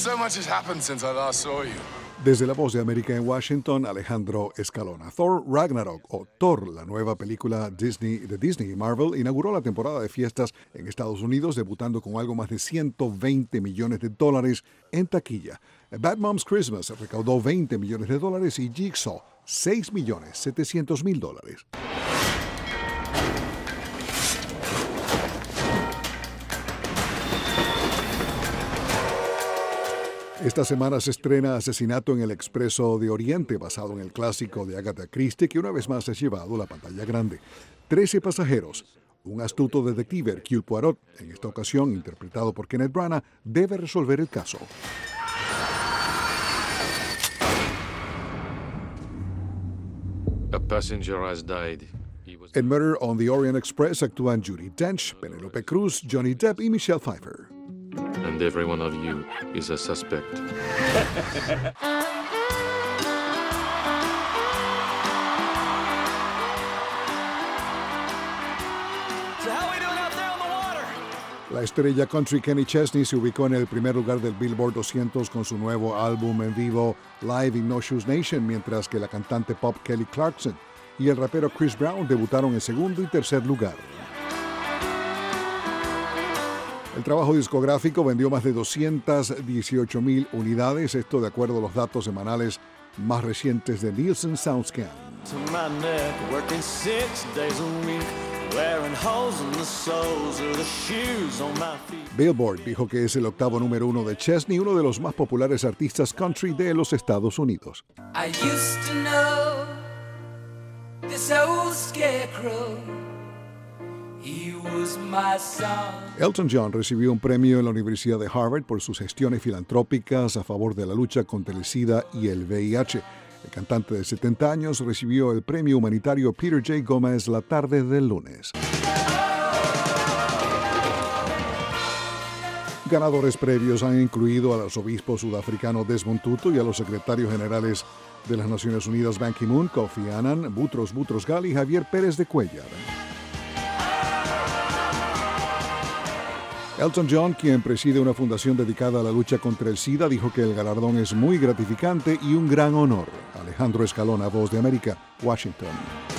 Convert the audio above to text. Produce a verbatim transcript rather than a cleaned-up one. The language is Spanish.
So much has happened since I last saw you. Desde La Voz de América en Washington, Alejandro Escalona. Thor Ragnarok, o Thor, la nueva película Disney, de Disney y Marvel, inauguró la temporada de fiestas en Estados Unidos, debutando con algo más de ciento veinte millones de dólares en taquilla. Bad Moms Christmas recaudó veinte millones de dólares y Jigsaw seis millones setecientos mil dólares. Esta semana se estrena Asesinato en el Expreso de Oriente, basado en el clásico de Agatha Christie, que una vez más ha llevado a la pantalla grande. Trece pasajeros. Un astuto detective, Hercule Poirot, en esta ocasión interpretado por Kenneth Branagh, debe resolver el caso. A passenger has died. Was... En Murder on the Orient Express actúan Judi Dench, Penélope Cruz, Johnny Depp y Michelle Pfeiffer. And every one of you is a suspect. La estrella country Kenny Chesney se ubicó en el primer lugar del Billboard doscientos con su nuevo álbum en vivo Live in No Shoes Nation, mientras que la cantante pop Kelly Clarkson y el rapero Chris Brown debutaron en segundo y tercer lugar. El trabajo discográfico vendió más de doscientas dieciocho mil unidades, esto de acuerdo a los datos semanales más recientes de Nielsen SoundScan. Billboard dijo que es el octavo número uno de Chesney, uno de los más populares artistas country de los Estados Unidos. I used to know this old scarecrow. He was my son. Elton John recibió un premio en la Universidad de Harvard por sus gestiones filantrópicas a favor de la lucha contra el SIDA y el V I H. El cantante de setenta años recibió el premio humanitario Peter J. Gómez la tarde del lunes. Ganadores previos han incluido al arzobispo sudafricano Desmond Tutu y a los secretarios generales de las Naciones Unidas Ban Ki-moon, Kofi Annan, Boutros Boutros-Ghali y Javier Pérez de Cuellar. Elton John, quien preside una fundación dedicada a la lucha contra el SIDA, dijo que el galardón es muy gratificante y un gran honor. Alejandro Escalona, Voz de América, Washington.